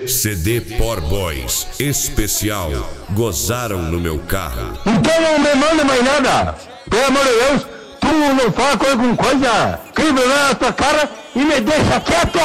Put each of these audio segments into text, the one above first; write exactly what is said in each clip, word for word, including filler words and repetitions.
C D Por Boys especial Gozaram no Meu Carro. Então não me manda mais nada. Pelo amor de Deus, tu não fala coisa com coisa. Cria vergonha na tua cara e me deixa quieto.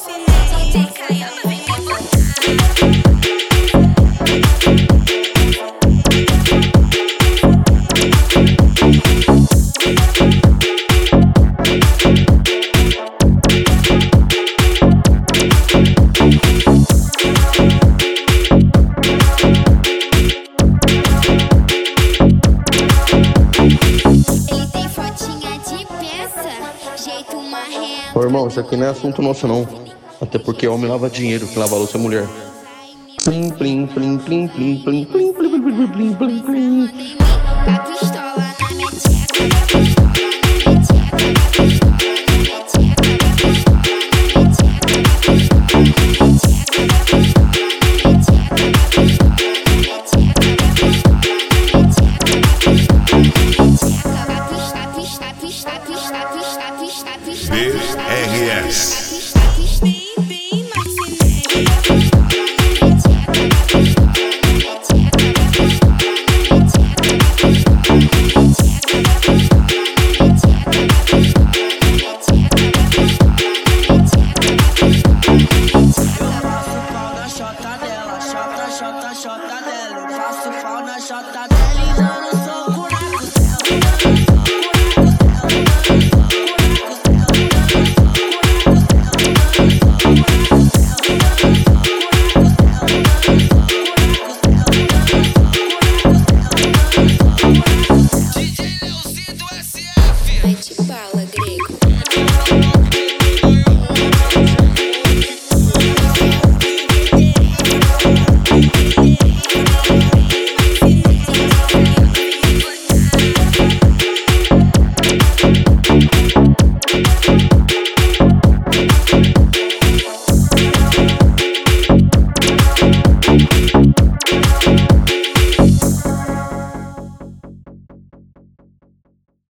Ô irmão, isso aqui não é assunto nosso não. Até porque homem lava dinheiro, que lava louça é mulher. Plim, plim, plim, plim, plim, plim, plim, plim, plim, plim, plim, plim, plim.